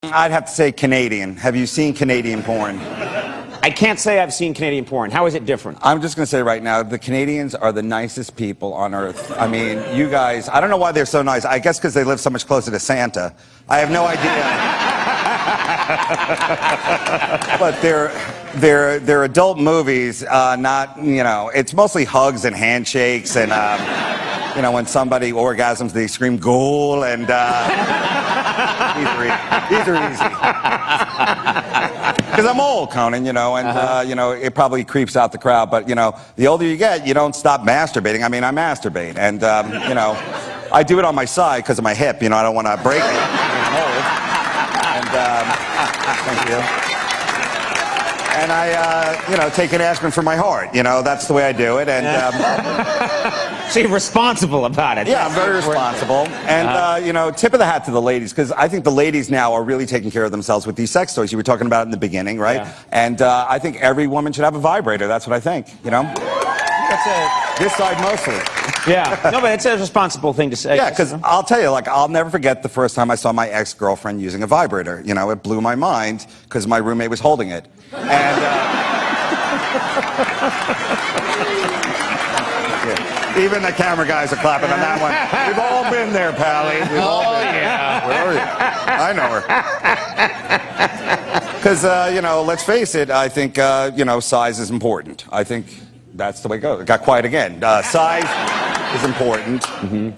I'd have to say Canadian. Have you seen Canadian porn? I can't say I've seen Canadian porn. How is it different? I'm just going to say right now, the Canadians are the nicest people on earth. I mean, you guys, I don't know why they're so nice. I guess because they live so much closer to Santa. I have no idea. But they're adult movies, not, you know, it's mostly hugs and handshakes and, you know, when somebody orgasms, they scream "goal" and these are easy. Because I'm old, Conan, you know, and, you know, it probably creeps out the crowd. But, you know, the older you get, you don't stop masturbating. I mean, I masturbate. And, you know, I do it on my side because of my hip. You know, I don't want to break it. I'm old. And, thank you. And I, you know, take an aspirin for my heart. You know, that's the way I do it. And, so you're responsible about it. yeah, I'm very responsible. And, you know, tip of the hat to the ladies, because I think the ladies now are really taking care of themselves with these sex toys you were talking about in the beginning, right? Yeah. And I think every woman should have a vibrator. That's what I think, you know? That's it. This side mostly. Yeah. No, but it's a responsible thing to say. Yeah, because I'll tell you, like, I'll never forget the first time I saw my ex-girlfriend using a vibrator. You know, it blew my mind because my roommate was holding it. And, yeah. Even the camera guys are clapping on that one. We've all been there, Pally. We've all been there. Yeah. Where are you? I know her. Because, you know, let's face it, I think, you know, size is important. I think that's the way it goes. It got quiet again. Size is important.